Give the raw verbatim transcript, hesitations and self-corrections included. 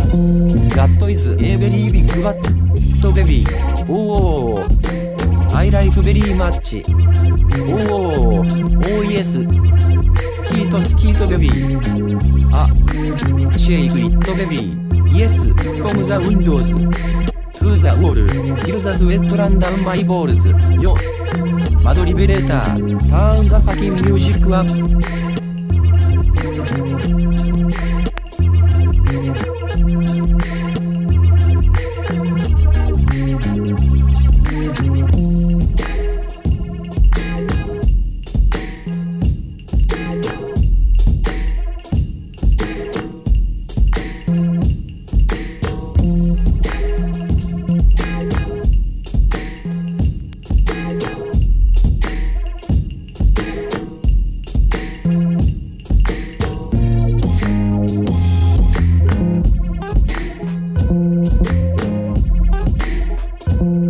That is a very big what baby. Oh, I like very much. Oh, oh yes. Skeet skeet baby. Ah, shake it baby. Yes, from the windows to the wall. Feel the sweat run down my balls. Yo, Mad Liberator, turn the fucking music up. you